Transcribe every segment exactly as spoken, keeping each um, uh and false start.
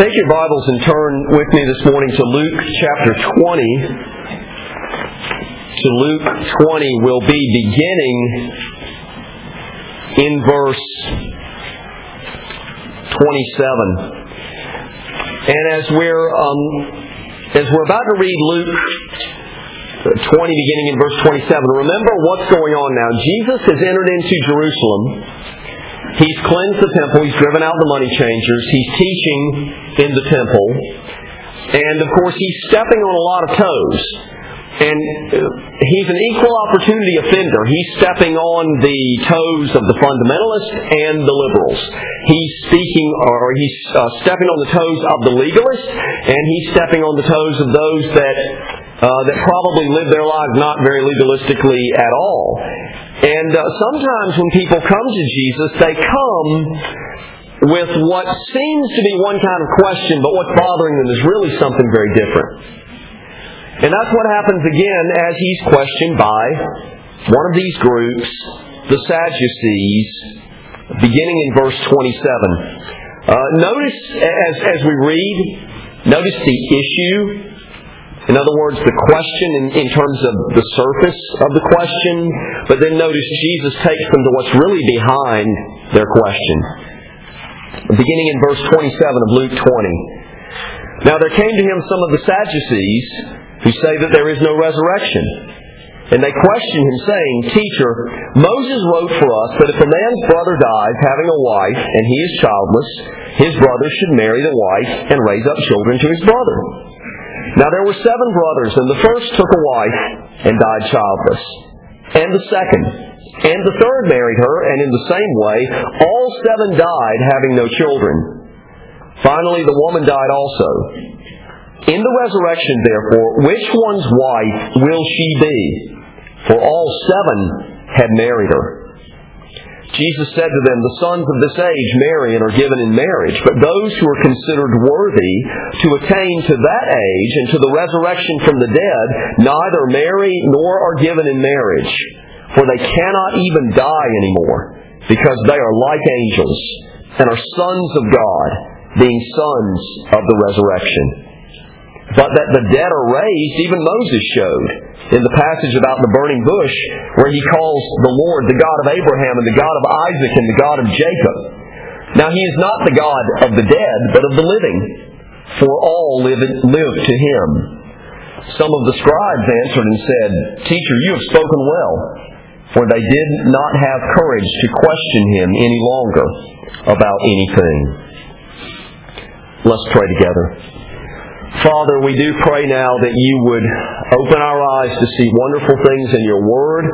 Take your Bibles and turn with me this morning to Luke chapter twenty. To Luke twenty, we'll be beginning in verse twenty-seven. And as we're um, as we're about to read Luke twenty, beginning in verse twenty-seven, remember what's going on now. Jesus has entered into Jerusalem. He's cleansed the temple. He's driven out the money changers. He's teaching in the temple. And, of course, he's stepping on a lot of toes. And he's an equal opportunity offender. He's stepping on the toes of the fundamentalists and the liberals. He's speaking, or he's uh, stepping on the toes of the legalists, and he's stepping on the toes of those that uh, that probably live their lives not very legalistically at all. And uh, sometimes when people come to Jesus, they come with what seems to be one kind of question, but what's bothering them is really something very different. And that's what happens again as he's questioned by one of these groups, the Sadducees, beginning in verse twenty-seven. Uh, notice, as, as we read, notice the issue. In other words, the question in, in terms of the surface of the question, but then notice Jesus takes them to what's really behind their question. Beginning in verse twenty-seven of Luke twenty. Now there came to him some of the Sadducees who say that there is no resurrection. And they questioned him, saying, Teacher, Moses wrote for us that if a man's brother dies having a wife, and he is childless, his brother should marry the wife and raise up children to his brother. Now there were seven brothers, and the first took a wife and died childless. And the second, and the third married her, and in the same way, all seven died having no children. Finally, the woman died also. In the resurrection, therefore, which one's wife will she be? For all seven had married her. Jesus said to them, The sons of this age marry and are given in marriage, but those who are considered worthy to attain to that age and to the resurrection from the dead neither marry nor are given in marriage, for they cannot even die anymore, because they are like angels and are sons of God, being sons of the resurrection. But that the dead are raised, even Moses showed in the passage about the burning bush, where he calls the Lord the God of Abraham and the God of Isaac and the God of Jacob. Now he is not the God of the dead, but of the living, for all live, live to him. Some of the scribes answered and said, Teacher, you have spoken well, for they did not have courage to question him any longer about anything. Let's pray together. Father, we do pray now that you would open our eyes to see wonderful things in your Word.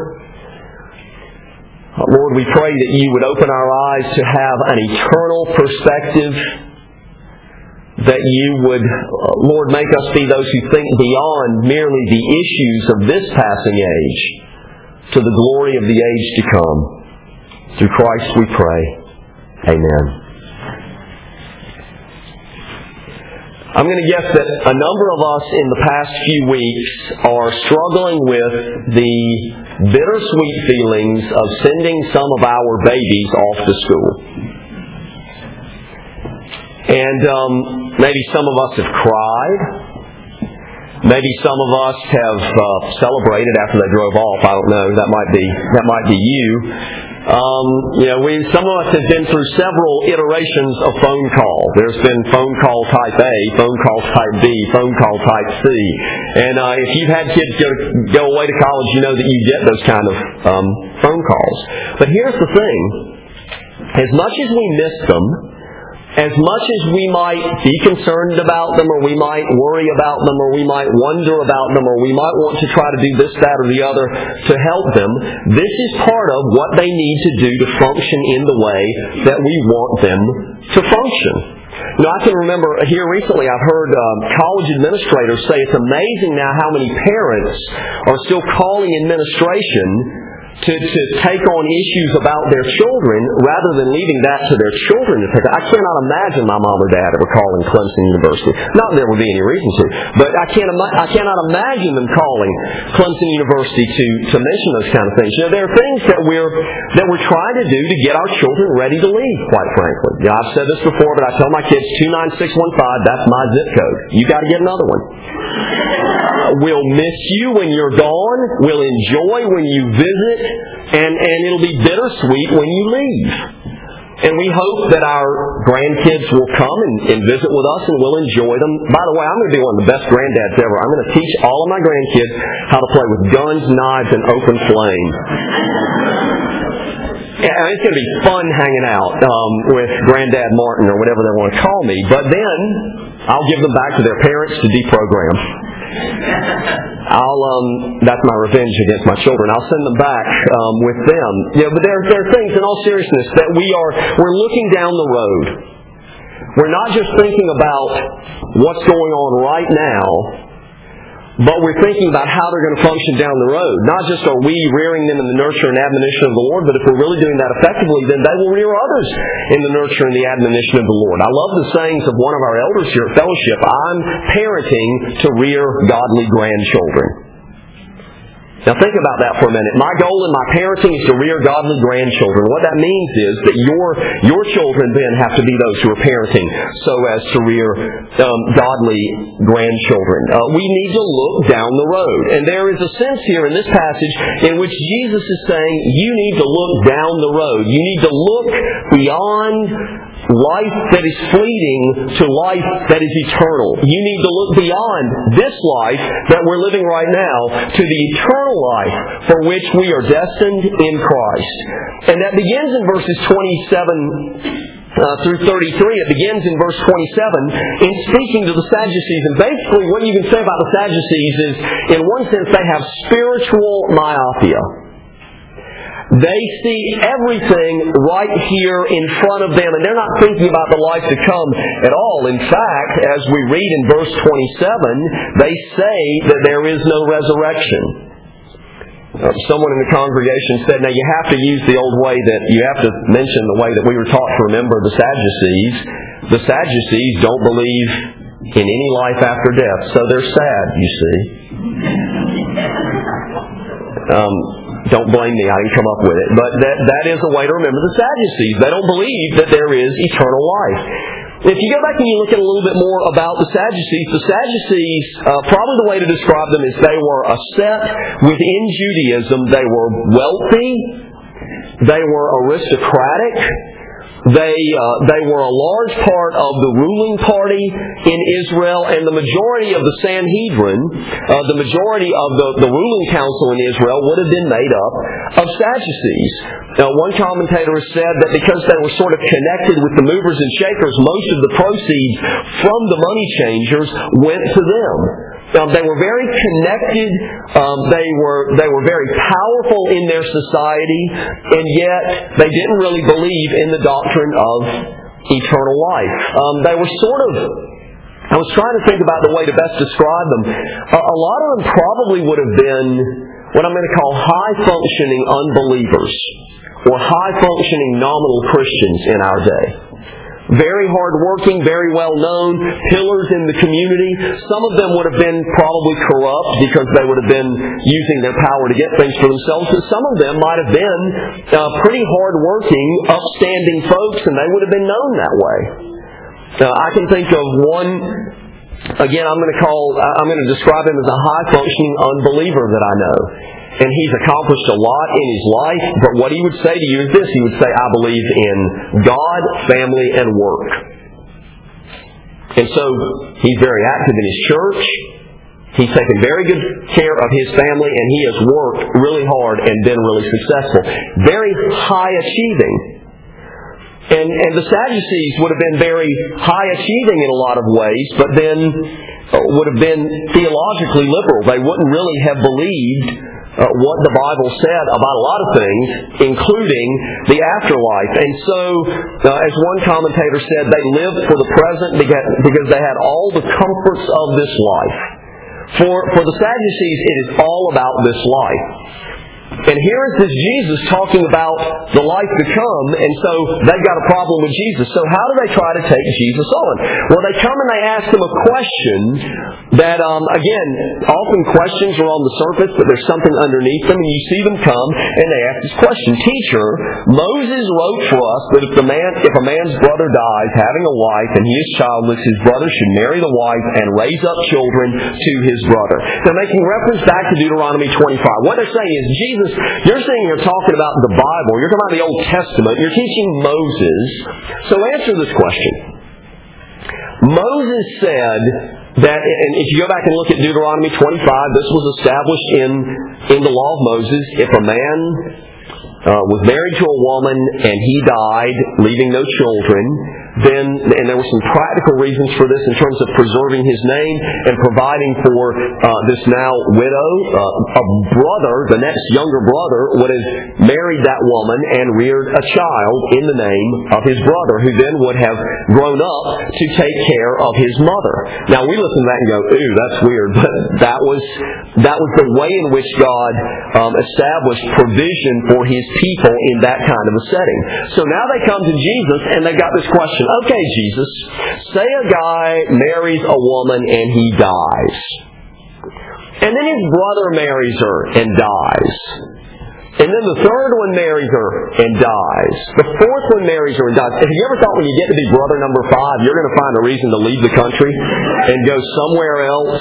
Lord, we pray that you would open our eyes to have an eternal perspective, that you would, Lord, make us be those who think beyond merely the issues of this passing age to the glory of the age to come. Through Christ we pray. Amen. I'm going to guess that a number of us in the past few weeks are struggling with the bittersweet feelings of sending some of our babies off to school. And um, maybe some of us have cried. Maybe some of us have uh, celebrated after they drove off. I don't know. That might be that might be you. Um, you know, we some of us have been through several iterations of phone call. There's been phone call type A, phone call type B, phone call type C. And uh, if you've had kids go go away to college, you know that you get those kind of um, phone calls. But here's the thing: as much as we miss them, as much as we might be concerned about them, or we might worry about them, or we might wonder about them, or we might want to try to do this, that, or the other to help them, this is part of what they need to do to function in the way that we want them to function. Now, I can remember here recently I've heard um, college administrators say it's amazing now how many parents are still calling administration to, to take on issues about their children rather than leaving that to their children to take on. I cannot imagine my mom or dad ever calling Clemson University. Not that there would be any reason to, but I can't. I cannot imagine them calling Clemson University to to mention those kind of things. You know, there are things that we're that we're trying to do to get our children ready to leave. Quite frankly, yeah, I've said this before, but I tell my kids two nine six one five. That's my zip code. You got to get another one. We'll miss you when you're gone. We'll enjoy when you visit. And, and it'll be bittersweet when you leave. And we hope that our grandkids will come and, and visit with us and we'll enjoy them. By the way, I'm going to be one of the best granddads ever. I'm going to teach all of my grandkids how to play with guns, knives, and open flame. And it's going to be fun hanging out um, with Granddad Martin or whatever they want to call me. But then I'll give them back to their parents to deprogram. I'll um that's my revenge against my children. I'll send them back um, with them. You know, but there there are things in all seriousness that we are we're looking down the road. We're not just thinking about what's going on right now, but we're thinking about how they're going to function down the road. Not just are we rearing them in the nurture and admonition of the Lord, but if we're really doing that effectively, then they will rear others in the nurture and the admonition of the Lord. I love the sayings of one of our elders here at Fellowship. I'm parenting to rear godly grandchildren. Now think about that for a minute. My goal in my parenting is to rear godly grandchildren. What that means is that your your children then have to be those who are parenting so as to rear um, godly grandchildren. Uh, we need to look down the road. And there is a sense here in this passage in which Jesus is saying you need to look down the road. You need to look beyond life that is fleeting to life that is eternal. You need to look beyond this life that we're living right now to the eternal life for which we are destined in Christ. And that begins in verses twenty-seven uh, through thirty-three. It begins in verse twenty-seven in speaking to the Sadducees. And basically what you can say about the Sadducees is, in one sense, they have spiritual myopia. They see everything right here in front of them, and they're not thinking about the life to come at all. In fact, as we read in verse twenty-seven, they say that there is no resurrection. Uh, someone in the congregation said, now you have to use the old way that you have to mention the way that we were taught to remember the Sadducees. The Sadducees don't believe in any life after death, so they're sad, you see. Um... Don't blame me, I didn't come up with it. But that, that is a way to remember the Sadducees. They don't believe that there is eternal life. If you go back and you look at a little bit more about the Sadducees, the Sadducees, uh, probably the way to describe them is they were a sect within Judaism. They were wealthy. They were aristocratic. They uh, they were a large part of the ruling party in Israel, and the majority of the Sanhedrin, uh, the majority of the, the ruling council in Israel would have been made up of Sadducees. Now, one commentator has said that because they were sort of connected with the movers and shakers, most of the proceeds from the money changers went to them. Um, they were very connected. Um, they were they were very powerful in their society, and yet they didn't really believe in the doctrine of eternal life. Um, they were sort of. I was trying to think about the way to best describe them. A, a lot of them probably would have been what I'm going to call high-functioning unbelievers or high-functioning nominal Christians in our day. Very hard-working, very well-known, pillars in the community. Some of them would have been probably corrupt because they would have been using their power to get things for themselves. And some of them might have been uh, pretty hard-working, upstanding folks, and they would have been known that way. Uh, I can think of one, again, I'm going to call, I'm going to describe him as a high-functioning unbeliever that I know. And he's accomplished a lot in his life, but what he would say to you is this. He would say, I believe in God, family, and work. And so, he's very active in his church. He's taken very good care of his family, and he has worked really hard and been really successful. Very high achieving. And, and the Sadducees would have been very high achieving in a lot of ways, but then would have been theologically liberal. They wouldn't really have believed Uh, what the Bible said about a lot of things, including the afterlife. And so, uh, as one commentator said, they lived for the present because they had all the comforts of this life. For, for the Sadducees, it is all about this life. And here is this Jesus talking about the life to come, and so they've got a problem with Jesus. So how do they try to take Jesus on? Well, they come and they ask him a question that, um, again, often questions are on the surface, but there's something underneath them, and you see them come, and they ask this question. Teacher, Moses wrote for us that if the man, if a man's brother dies having a wife, and he is childless, his brother should marry the wife and raise up children to his brother. They're making reference back to Deuteronomy twenty-five. What they're saying is, Jesus, you're saying you're talking about the Bible, you're talking about the Old Testament, you're teaching Moses. So answer this question. Moses said that, and if you go back and look at Deuteronomy twenty-five, this was established in, in the law of Moses. If a man uh, was married to a woman and he died, leaving no children, then, and there were some practical reasons for this in terms of preserving his name and providing for uh, this now widow. Uh, a brother, the next younger brother, would have married that woman and reared a child in the name of his brother, who then would have grown up to take care of his mother. Now we listen to that and go, ooh, that's weird, but that was that was the way in which God um, established provision for his people in that kind of a setting. So now they come to Jesus and they've got this question. Okay, Jesus, say a guy marries a woman and he dies. And then his brother marries her and dies. And then the third one marries her and dies. The fourth one marries her and dies. Have you ever thought when you get to be brother number five, you're going to find a reason to leave the country and go somewhere else?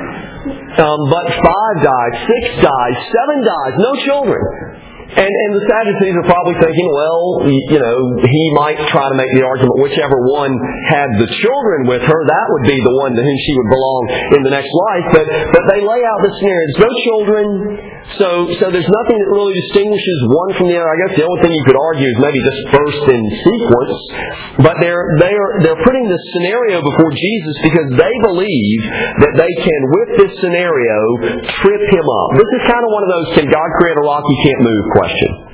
Um, but five dies, six dies, seven dies, no children. And, and the Sadducees are probably thinking, well, you know, he might try to make the argument whichever one had the children with her, that would be the one to whom she would belong in the next life. But but they lay out this scenario. There's no children, so so there's nothing that really distinguishes one from the other. I guess the only thing you could argue is maybe just first in sequence. But they're they're they're putting this scenario before Jesus because they believe that they can, with this scenario, trip him up. This is kind of one of those "can God create a rock he can't move" questions.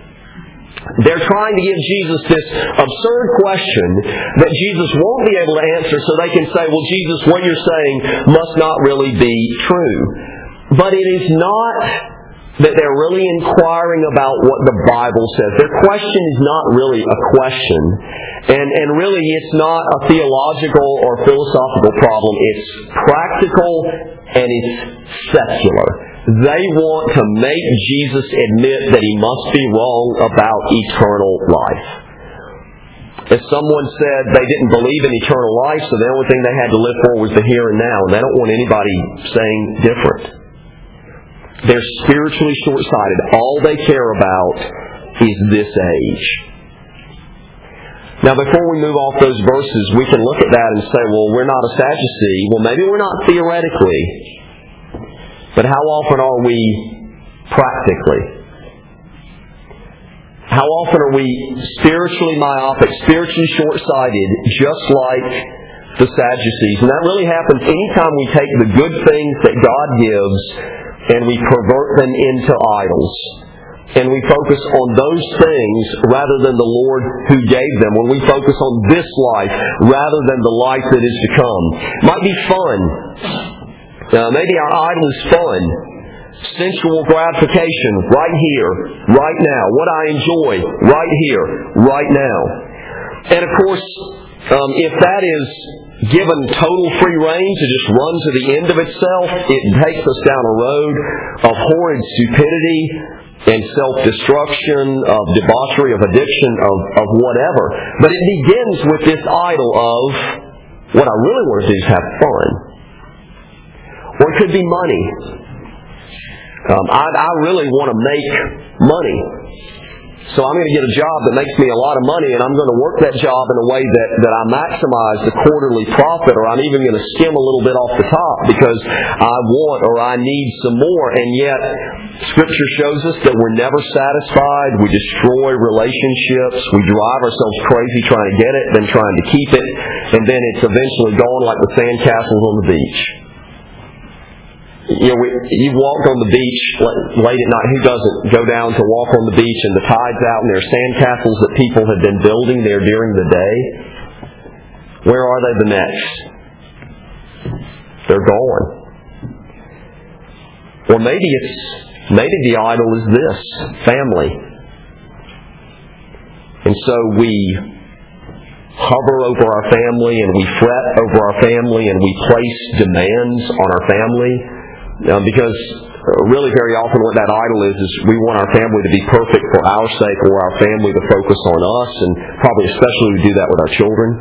They're trying to give Jesus this absurd question that Jesus won't be able to answer, so they can say, well, Jesus, what you're saying must not really be true. But it is not that they're really inquiring about what the Bible says. Their question is not really a question. And, and really it's not a theological or philosophical problem. It's practical and it's secular. They want to make Jesus admit that he must be wrong about eternal life. As someone said, they didn't believe in eternal life, so the only thing they had to live for was the here and now. And they don't want anybody saying different. They're spiritually short-sighted. All they care about is this age. Now, before we move off those verses, we can look at that and say, well, we're not a Sadducee. Well, maybe we're not theoretically. But how often are we practically? How often are we spiritually myopic, spiritually short-sighted, just like the Sadducees? And that really happens anytime we take the good things that God gives and we pervert them into idols. And we focus on those things rather than the Lord who gave them. When we focus on this life rather than the life that is to come. It might be fun. Uh, maybe our idol is fun. Sensual gratification right here, right now. What I enjoy right here, right now. And of course, um, if that is given total free rein to just run to the end of itself, it takes us down a road of horrid stupidity and self-destruction, of debauchery, of addiction, of, of whatever. But it begins with this idol of, what I really want to do is have fun. Or it could be money. Um, I, I really want to make money. So I'm going to get a job that makes me a lot of money, and I'm going to work that job in a way that, that I maximize the quarterly profit, or I'm even going to skim a little bit off the top because I want or I need some more. And yet, Scripture shows us that we're never satisfied. We destroy relationships. We drive ourselves crazy trying to get it, then trying to keep it, and then it's eventually gone like the sandcastles on the beach. You know, we, you've walked on the beach late at night. Who doesn't go down to walk on the beach and the tide's out and there are sandcastles that people have been building there during the day? Where are they the next? They're gone. Or maybe it's maybe the idol is this, family. And so we hover over our family and we fret over our family and we place demands on our family uh, because really very often what that idol is is we want our family to be perfect for our sake or our family to focus on us, and probably especially we do that with our children.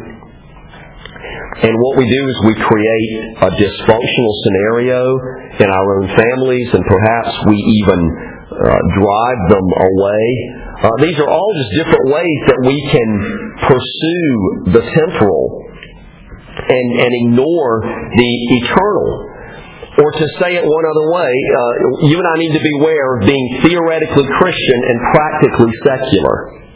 And what we do is we create a dysfunctional scenario in our own families, and perhaps we even uh, drive them away. Uh, these are all just different ways that we can pursue the temporal and, and ignore the eternal. Or to say it one other way, uh, you and I need to beware of being theoretically Christian and practically secular.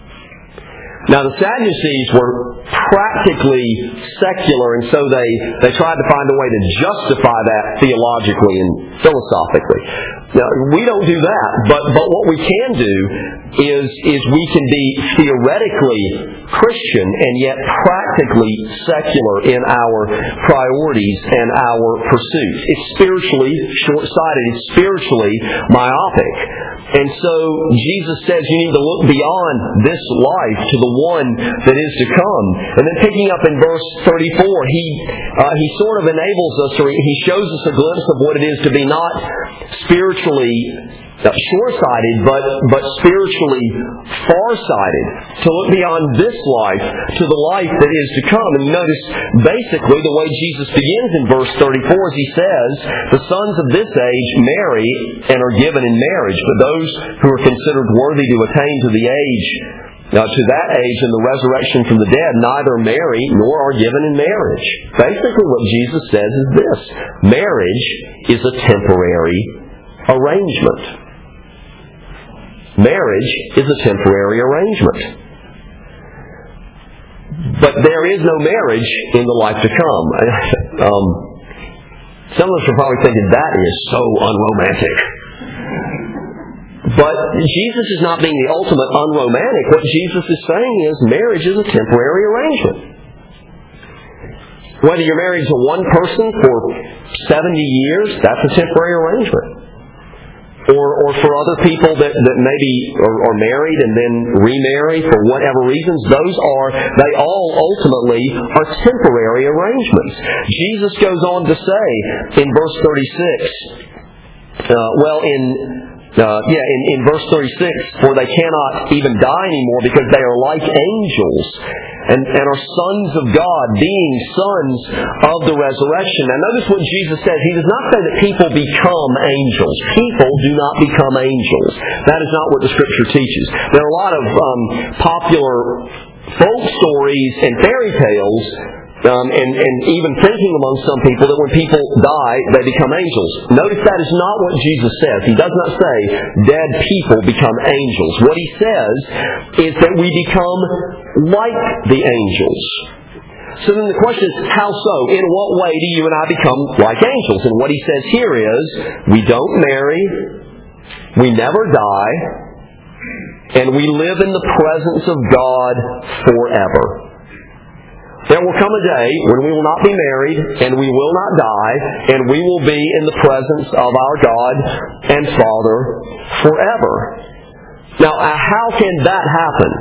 Now the Sadducees were practically secular, and so they, they tried to find a way to justify that theologically and philosophically. Now, we don't do that, but, but what we can do is, is we can be theoretically Christian and yet practically secular in our priorities and our pursuits. It's spiritually short-sighted. It's spiritually myopic. And so Jesus says you need to look beyond this life to the one that is to come. And then picking up in verse thirty-four, he uh, he sort of enables us, or he shows us a glimpse of what it is to be not spiritually short-sighted, but, but spiritually far-sighted. To look beyond this life to the life that is to come. And you notice, basically, the way Jesus begins in verse thirty-four is he says, the sons of this age marry and are given in marriage, but those who are considered worthy to attain to the age, now to that age and the resurrection from the dead, neither marry nor are given in marriage. Basically what Jesus says is this: marriage is a temporary arrangement. Marriage is a temporary arrangement. But there is no marriage in the life to come. um, some of us are probably thinking, that is so unromantic. But Jesus is not being the ultimate unromantic. What Jesus is saying is marriage is a temporary arrangement. Whether you're married to one person for seventy years, that's a temporary arrangement. Or, or for other people that, that maybe are, are married and then remarry for whatever reasons, those are, they all ultimately are temporary arrangements. Jesus goes on to say in verse thirty-six, uh, well in Uh, yeah, in, in verse thirty-six, for they cannot even die anymore because they are like angels and, and are sons of God, being sons of the resurrection. Now notice what Jesus says. He does not say that people become angels. People do not become angels. That is not what the Scripture teaches. There are a lot of um, popular folk stories and fairy tales Um, and, and even thinking among some people that when people die, they become angels. Notice that is not what Jesus says. He does not say dead people become angels. What He says is that we become like the angels. So then the question is, how so? In what way do you and I become like angels? And what He says here is, we don't marry, we never die, and we live in the presence of God forever. There will come a day when we will not be married and we will not die, and we will be in the presence of our God and Father forever. Now, how can that happen?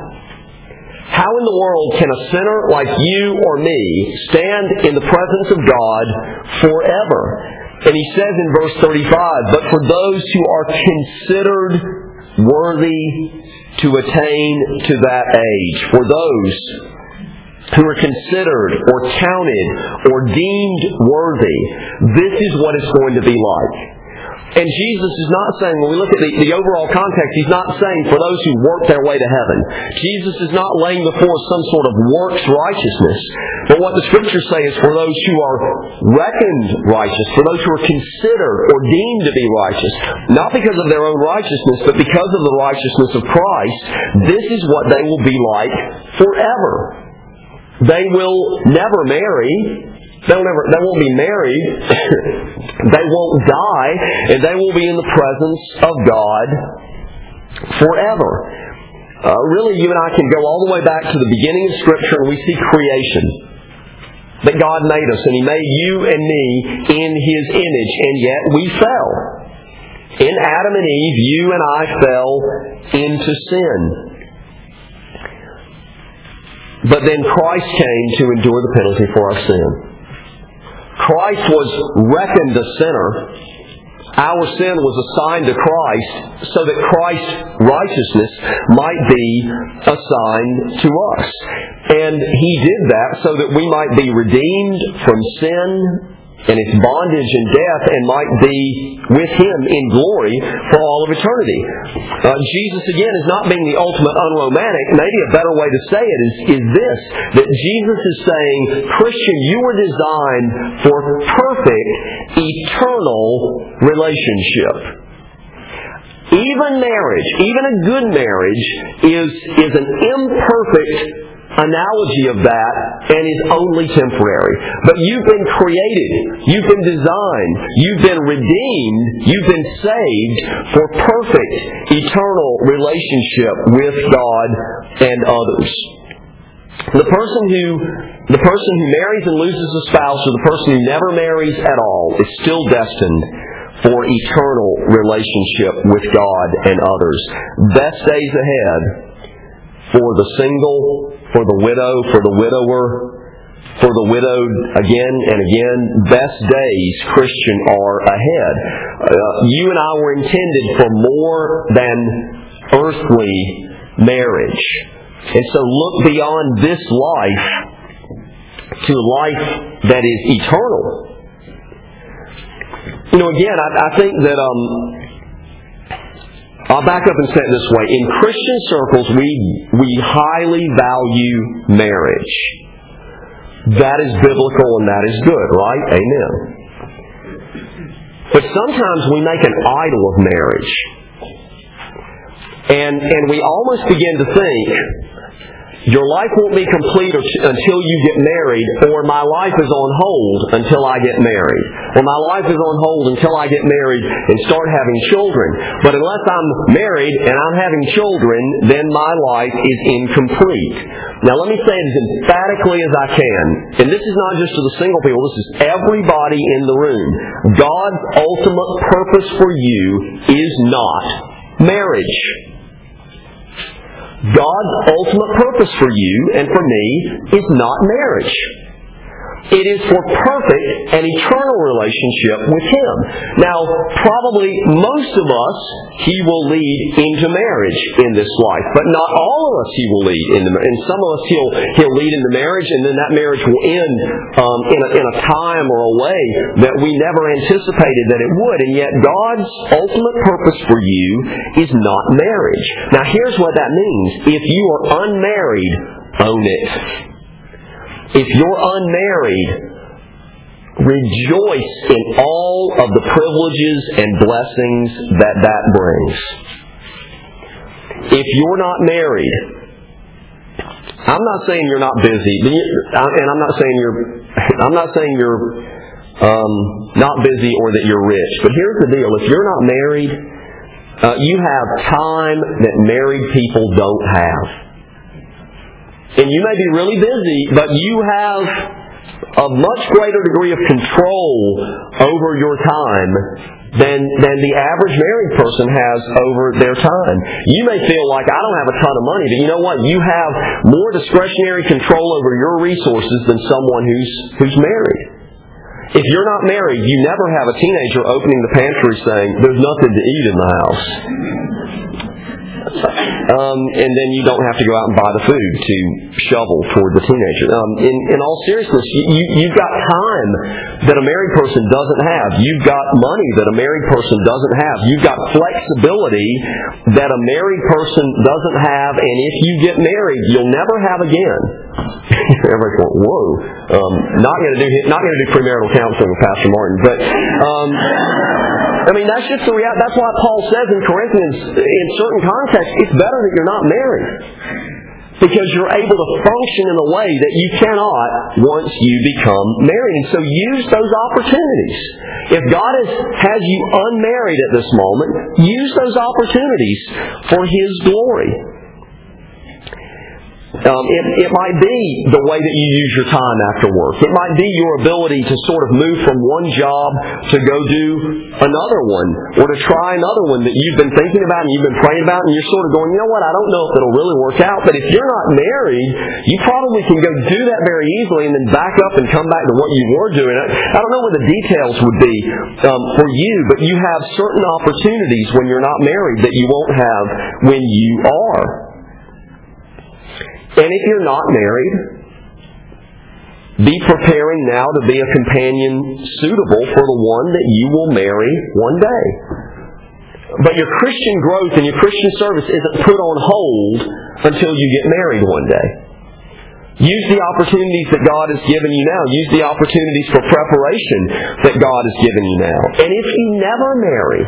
How in the world can a sinner like you or me stand in the presence of God forever? And he says in verse thirty-five, but for those who are considered worthy to attain to that age, for those who are considered or counted or deemed worthy, this is what it's going to be like. And Jesus is not saying, when we look at the, the overall context, He's not saying for those who work their way to heaven. Jesus is not laying before us some sort of works righteousness. But what the Scriptures say is for those who are reckoned righteous, for those who are considered or deemed to be righteous, not because of their own righteousness, but because of the righteousness of Christ, this is what they will be like forever. They will never marry. They'll never. They won't be married. They won't die, and they will be in the presence of God forever. Uh, really, you and I can go all the way back to the beginning of Scripture, and we see creation. That God made us, and He made you and me in His image, and yet we fell. In Adam and Eve, you and I fell into sin. But then Christ came to endure the penalty for our sin. Christ was reckoned a sinner. Our sin was assigned to Christ so that Christ's righteousness might be assigned to us. And He did that so that we might be redeemed from sin and its bondage and death, and might be with Him in glory for all of eternity. Uh, Jesus, again, is not being the ultimate unromantic. Maybe a better way to say it is, is this, that Jesus is saying, Christian, you were designed for perfect, eternal relationship. Even marriage, even a good marriage, is, is an imperfect analogy of that and is only temporary. But you've been created, you've been designed, you've been redeemed, you've been saved for perfect, eternal relationship with God and others. The person who the person who marries and loses a spouse, or the person who never marries at all, is still destined for eternal relationship with God and others. Best days ahead for the single, for the widow, for the widower, for the widowed again and again. Best days, Christian, are ahead. Uh, you and I were intended for more than earthly marriage. And so look beyond this life to a life that is eternal. You know, again, I, I think that... Um, I'll back up and say it this way. In Christian circles, we we highly value marriage. That is biblical and that is good, right? Amen. But sometimes we make an idol of marriage. And, and we almost begin to think, your life won't be complete until you get married, or my life is on hold until I get married. Or my life is on hold until I get married and start having children. But unless I'm married and I'm having children, then my life is incomplete. Now let me say it as emphatically as I can. And this is not just to the single people, this is everybody in the room. God's ultimate purpose for you is not marriage. God's ultimate purpose for you and for me is not marriage. It is for perfect and eternal relationship with Him. Now, probably most of us He will lead into marriage in this life, but not all of us He will lead into marriage. And some of us He'll He'll lead into marriage, and then that marriage will end um, in a, in a time or a way that we never anticipated that it would. And yet, God's ultimate purpose for you is not marriage. Now, here's what that means: if you are unmarried, own it. If you're unmarried, rejoice in all of the privileges and blessings that that brings. If you're not married, I'm not saying you're not busy, and I'm not saying you're, I'm not saying you're um, not busy or that you're rich. But here's the deal: if you're not married, uh, you have time that married people don't have. And you may be really busy, but you have a much greater degree of control over your time than, than the average married person has over their time. You may feel like, I don't have a ton of money, but you know what? You have more discretionary control over your resources than someone who's, who's married. If you're not married, you never have a teenager opening the pantry saying, there's nothing to eat in the house. Um, and then you don't have to go out and buy the food to shovel toward the teenager. Um, in, in all seriousness, you, you, you've got time that a married person doesn't have. You've got money that a married person doesn't have. You've got flexibility that a married person doesn't have, and if you get married, you'll never have again. Everybody's going, whoa. Um, not going to do not going to do premarital counseling with Pastor Martin, but um, I mean that's just the reality. That's why Paul says in Corinthians, in certain contexts, it's better that you're not married, because you're able to function in a way that you cannot once you become married. And so use those opportunities. If God has, has you unmarried at this moment, use those opportunities for His glory. Um, it, it might be the way that you use your time after work. It might be your ability to sort of move from one job to go do another one, or to try another one that you've been thinking about and you've been praying about, and you're sort of going, you know what, I don't know if it'll really work out. But if you're not married, you probably can go do that very easily and then back up and come back to what you were doing. I don't know what the details would be um, for you, but you have certain opportunities when you're not married that you won't have when you are. And if you're not married, be preparing now to be a companion suitable for the one that you will marry one day. But your Christian growth and your Christian service isn't put on hold until you get married one day. Use the opportunities that God has given you now. Use the opportunities for preparation that God has given you now. And if you never marry,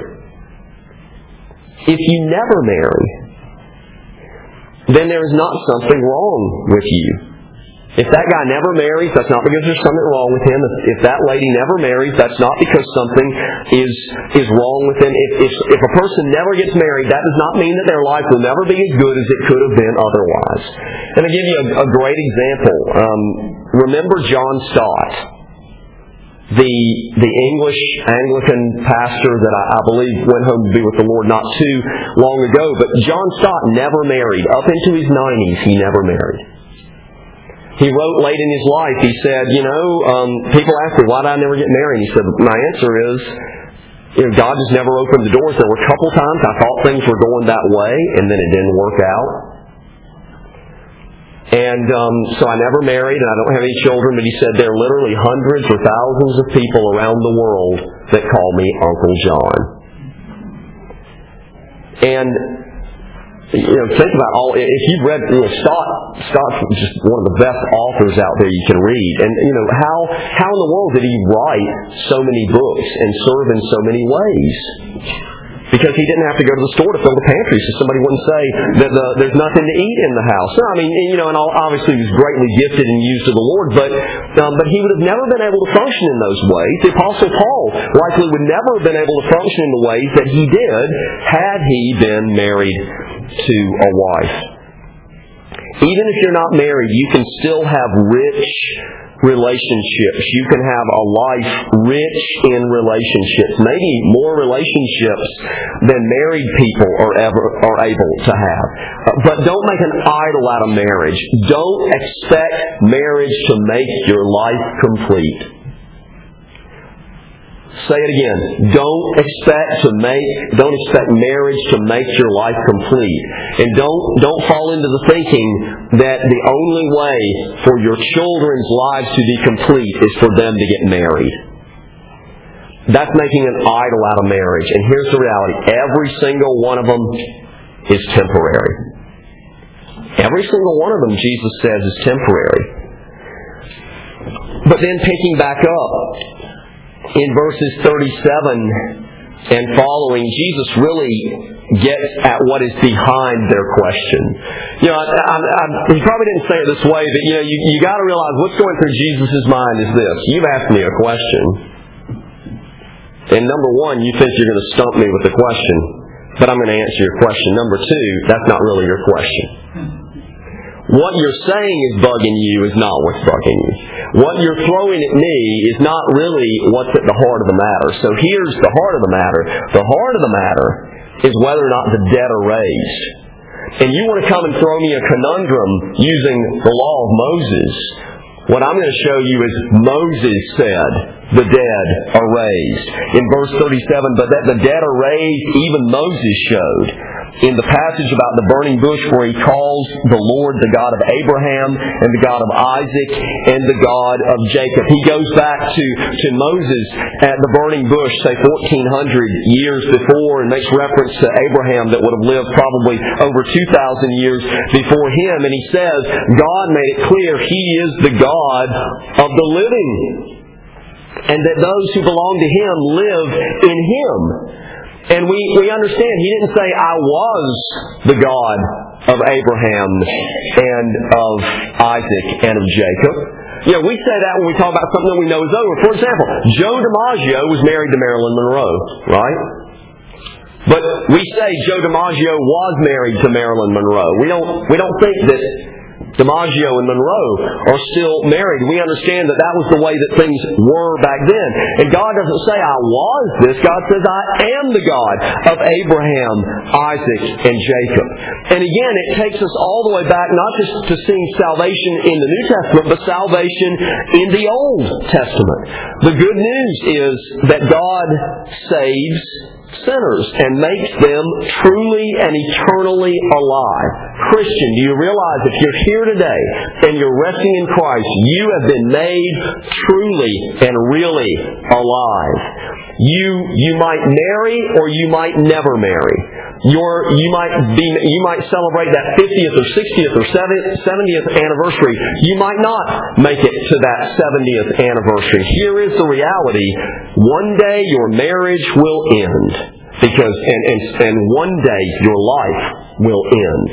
if you never marry, then there is not something wrong with you. If that guy never marries, that's not because there's something wrong with him. If, if that lady never marries, that's not because something is is wrong with them. If, if, if a person never gets married, that does not mean that their life will never be as good as it could have been otherwise. And I'll give you a, a great example. Um, remember John Stott, the the English Anglican pastor that I, I believe went home to be with the Lord not too long ago. But John Stott never married. Up into his nineties, he never married. He wrote late in his life, he said, you know, um, people ask me, why did I never get married? He said, my answer is, you know, God just never opened the doors. There were a couple times I thought things were going that way, and then it didn't work out. And um, so I never married, and I don't have any children, but he said there are literally hundreds or thousands of people around the world that call me Uncle John. And you know, think about all. If you've read, you know, Stott, Stott's just one of the best authors out there you can read. And you know, how how in the world did he write so many books and serve in so many ways? Because he didn't have to go to the store to fill the pantry, so somebody wouldn't say that the, there's nothing to eat in the house. No, I mean, you know, and obviously he was greatly gifted and used of the Lord, but um, but he would have never been able to function in those ways. The Apostle Paul likely would never have been able to function in the ways that he did had he been married to a wife. Even if you're not married, you can still have rich relationships. You can have a life rich in relationships. Maybe more relationships than married people are ever are able to have. Uh, but don't make an idol out of marriage. Don't expect marriage to make your life complete. Say it again. Don't expect to make, don't expect marriage to make your life complete. And don't, don't fall into the thinking that the only way for your children's lives to be complete is for them to get married. That's making an idol out of marriage. And here's the reality. Every single one of them is temporary. Every single one of them, Jesus says, is temporary. But then picking back up, in verses thirty-seven and following, Jesus really gets at what is behind their question. You know, I, I, I, he probably didn't say it this way, but you know, you, you got to realize what's going through Jesus' mind is this. You've asked me a question, and number one, you think you're going to stump me with the question, but I'm going to answer your question. Number two, that's not really your question. What you're saying is bugging you is not what's bugging you. What you're throwing at me is not really what's at the heart of the matter. So here's the heart of the matter. The heart of the matter is whether or not the dead are raised. And you want to come and throw me a conundrum using the law of Moses. What I'm going to show you is Moses said the dead are raised. In verse thirty-seven, but that the dead are raised, even Moses showed. In the passage about the burning bush where he calls the Lord the God of Abraham and the God of Isaac and the God of Jacob. He goes back to, to Moses at the burning bush, say fourteen hundred years before, and makes reference to Abraham that would have lived probably over two thousand years before him. And he says, God made it clear He is the God of the living, and that those who belong to Him live in Him. And we, we understand, He didn't say, I was the God of Abraham and of Isaac and of Jacob. You know, we say that when we talk about something that we know is over. For example, Joe DiMaggio was married to Marilyn Monroe, right? But we say Joe DiMaggio was married to Marilyn Monroe. We don't, we don't think that DiMaggio and Monroe are still married. We understand that that was the way that things were back then. And God doesn't say, I was this. God says, I am the God of Abraham, Isaac, and Jacob. And again, it takes us all the way back, not just to seeing salvation in the New Testament, but salvation in the Old Testament. The good news is that God saves sinners and makes them truly and eternally alive. Christian, do you realize if you're here today and you're resting in Christ, you have been made truly and really alive. You you might marry or you might never marry. Your, you might be, you might celebrate that fiftieth or sixtieth or seventieth anniversary. You might not make it to that seventieth anniversary. Here is the reality. One day your marriage will end. Because, and, and, and one day your life will end.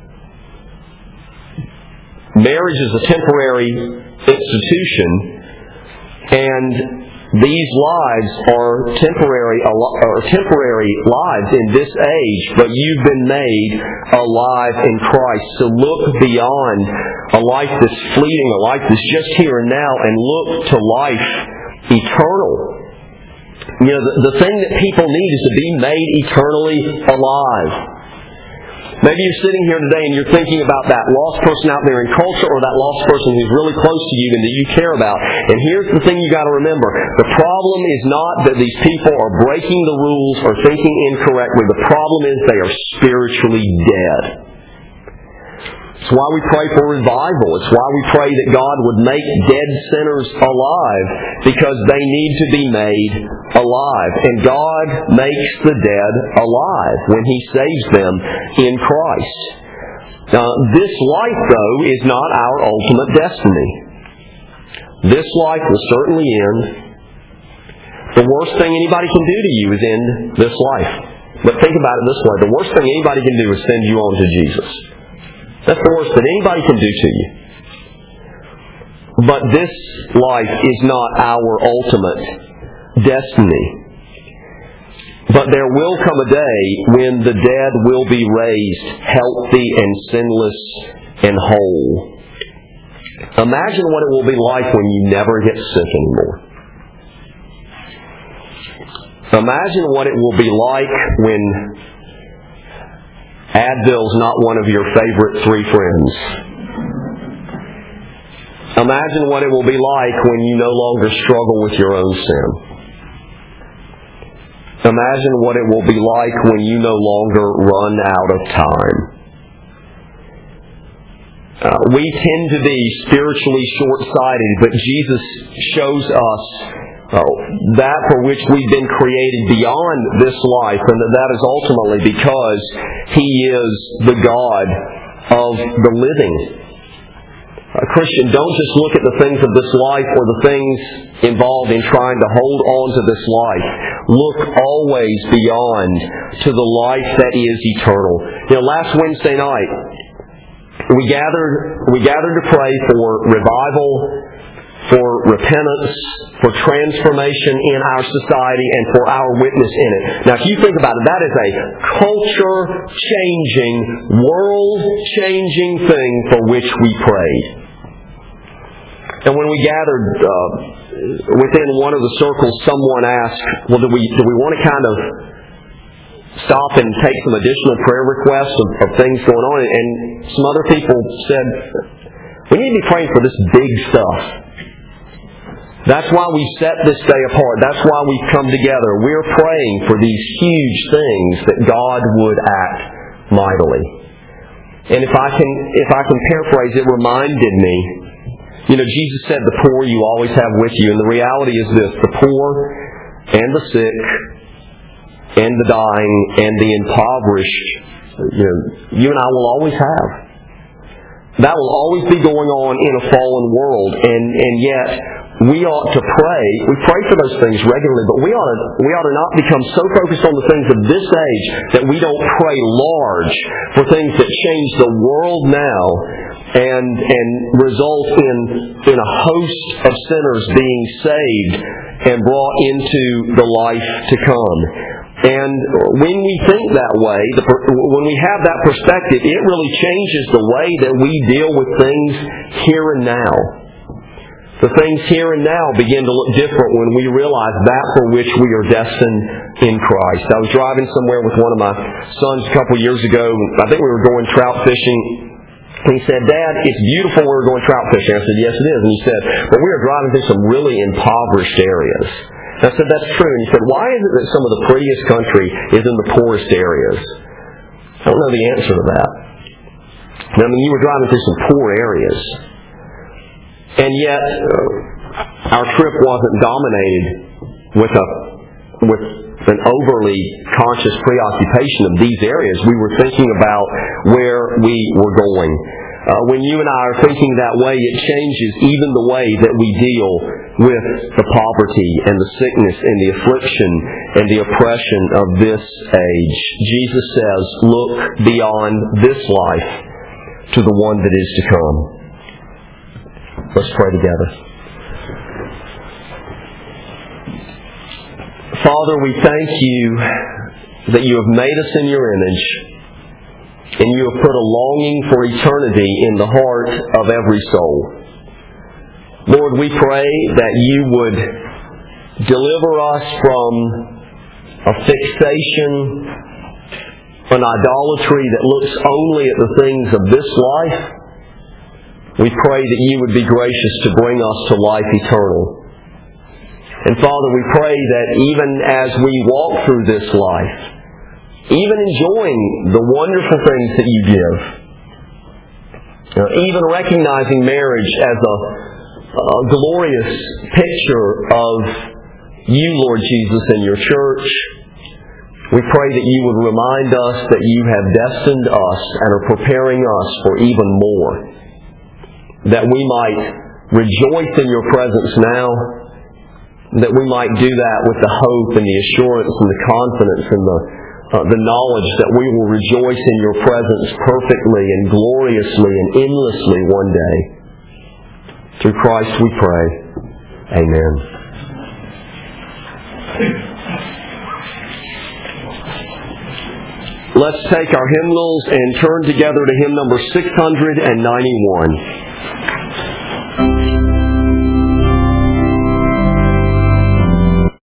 Marriage is a temporary institution, and these lives are temporary, or temporary lives in this age, but you've been made alive in Christ. So look beyond a life that's fleeting, a life that's just here and now, and look to life eternal. You know, the, the thing that people need is to be made eternally alive. Maybe you're sitting here today and you're thinking about that lost person out there in culture, or that lost person who's really close to you and that you care about. And here's the thing you got to remember. The problem is not that these people are breaking the rules or thinking incorrectly. The problem is they are spiritually dead. It's why we pray for revival. It's why we pray that God would make dead sinners alive, because they need to be made alive. And God makes the dead alive when He saves them in Christ. Now, this life, though, is not our ultimate destiny. This life will certainly end. The worst thing anybody can do to you is end this life. But think about it this way. The worst thing anybody can do is send you on to Jesus. That's the worst that anybody can do to you. But this life is not our ultimate destiny. But there will come a day when the dead will be raised healthy and sinless and whole. Imagine what it will be like when you never get sick anymore. Imagine what it will be like when Advil's not one of your favorite three friends. Imagine what it will be like when you no longer struggle with your own sin. Imagine what it will be like when you no longer run out of time. Uh, we tend to be spiritually short-sighted, but Jesus shows us Oh, that for which we've been created beyond this life, and that that is ultimately because He is the God of the living. Uh, Christian, don't just look at the things of this life or the things involved in trying to hold on to this life. Look always beyond to the life that is eternal. You know, last Wednesday night, we gathered, we gathered to pray for revival, for repentance, for transformation in our society, and for our witness in it. Now, if you think about it, that is a culture-changing, world-changing thing for which we prayed. And when we gathered uh, within one of the circles, someone asked, well, do we, do we want to kind of stop and take some additional prayer requests of, of things going on? And some other people said, we need to be praying for this big stuff. That's why we set this day apart. That's why we've come together. We're praying for these huge things that God would act mightily. And if I can, if I can paraphrase, it reminded me, you know, Jesus said, the poor you always have with you. And the reality is this, the poor and the sick and the dying and the impoverished, you know, you and I will always have. That will always be going on in a fallen world. And, and yet, we ought to pray. We pray for those things regularly, but we ought to, we ought to not become so focused on the things of this age that we don't pray large for things that change the world now and and result in in a host of sinners being saved and brought into the life to come. And when we think that way, the, when we have that perspective, it really changes the way that we deal with things here and now. The things here and now begin to look different when we realize that for which we are destined in Christ. I was driving somewhere with one of my sons a couple years ago. I think we were going trout fishing. And he said, "Dad, it's beautiful where we're going trout fishing." I said, "Yes, it is." And he said, "But we are driving through some really impoverished areas." And I said, "That's true." And he said, "Why is it that some of the prettiest country is in the poorest areas?" I don't know the answer to that. I mean, you were driving through some poor areas. And yet, uh, our trip wasn't dominated with a with an overly conscious preoccupation of these areas. We were thinking about where we were going. Uh, when you and I are thinking that way, it changes even the way that we deal with the poverty and the sickness and the affliction and the oppression of this age. Jesus says, "Look beyond this life to the one that is to come." Let's pray together. Father, we thank you that you have made us in your image, and you have put a longing for eternity in the heart of every soul. Lord, we pray that you would deliver us from a fixation, an idolatry that looks only at the things of this life. We pray that you would be gracious to bring us to life eternal. And Father, we pray that even as we walk through this life, even enjoying the wonderful things that you give, uh, even recognizing marriage as a, a glorious picture of you, Lord Jesus, and your church, we pray that you would remind us that you have destined us and are preparing us for even more. That we might rejoice in your presence now, that we might do that with the hope and the assurance and the confidence and the, uh, the knowledge that we will rejoice in your presence perfectly and gloriously and endlessly one day. Through Christ we pray. Amen. Let's take our hymnals and turn together to hymn number six hundred ninety-one.